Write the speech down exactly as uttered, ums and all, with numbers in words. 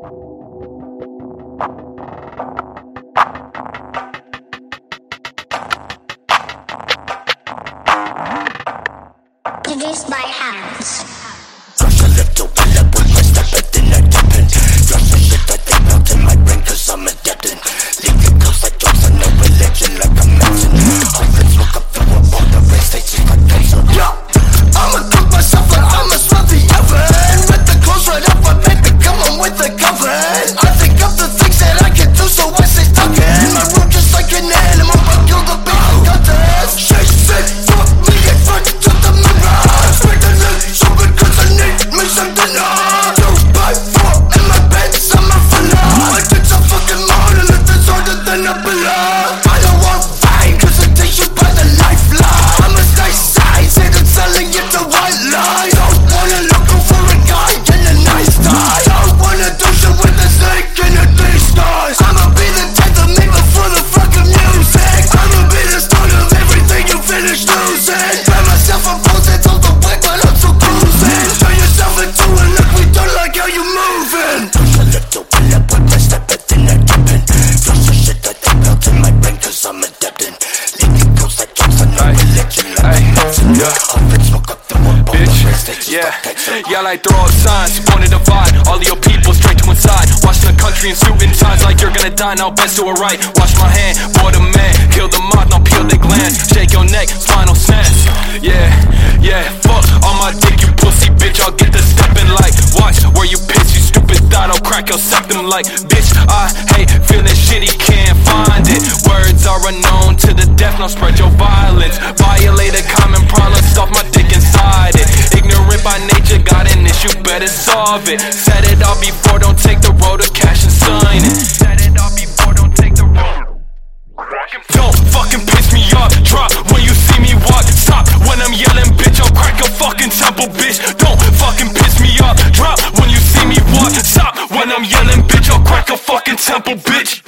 Produced by Hands. Flush a little pillar with my step it in a tippin'. Flush the shit that they melt in my brain cause I'm adapting. Leave it close like jokes and no religion like I'm messing. Hundreds look up through a border race, they see my cancer. Yeah, I'ma cook myself like I'ma smell the oven. With the clothes right up my baby, come on with the cover. I think of the things that I can do so I stay stuck in my room just like an animal. I kill the beat gutters. She said fuck me in front to the mirror. Make the look so good cause I need me some dinner. Two by four in my bed, summer filler. I get so fucking more and it's harder than a pillar. I don't want fame cause it takes you by the lifeline. I'm a nice size, and I'm selling you the white lie. Don't wanna look for a guy in a nice tie. Don't wanna do shit with a snake in a D-stars. I'ma be the type of me before the fucking music. I'ma be the start of everything you finish losing. Grab myself a pose and told the way but I'm so cruising. Turn yourself into a look, we don't like how you moving. Flush a little pillar with my step it in a tippin'. Flush the shit that they melt in my brain cause I'm adapting. Leave it close like jokes and no religion like I'm messing. Hundreds smoke up the one ball the race, they just Yeah, don't yeah, like throw up signs, you wanna divide all of your people straight to inside. Watching the country in suit and ties like you're gonna die, now best to a right. Wash my hand, boy the man, kill the moth, now peel the glands. Shake your neck, spinal snaps. Yeah, yeah, fuck on my dick, you pussy bitch, I'll get the steppin' like. Watch where you piss, you stupid thought, I'll crack your septum like. Bitch, I hate feeling shitty, can't find it. Words are unknown to the death, now spread your violence. Violate a common problem, stuff my dick inside it. Ignorant by nature, got an issue, better solve it. Set it all before, don't take the road to cash and sign it. Set it all before, don't take the road. Don't fucking piss me off, drop when you see me walk. Stop when I'm yelling, bitch, I'll crack a fucking temple, bitch. Don't fucking piss me off, drop when you see me walk. Stop when I'm yelling, bitch, I'll crack a fucking temple, bitch.